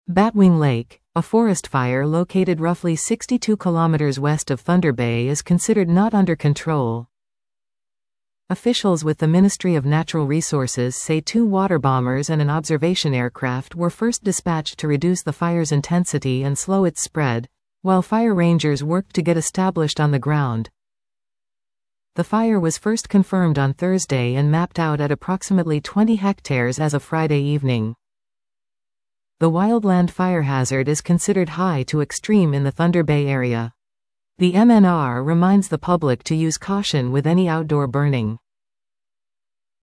Batwing Lake, a forest fire located roughly 62 kilometers west of Thunder Bay, is considered not under control. Officials with the Ministry of Natural Resources say 2 water bombers and an observation aircraft were first dispatched to reduce the fire's intensity and slow its spread, while fire rangers worked to get established on the ground. The fire was first confirmed on Thursday and mapped out at approximately 20 hectares as of Friday evening. The wildland fire hazard is considered high to extreme in the Thunder Bay area. The MNR reminds the public to use caution with any outdoor burning.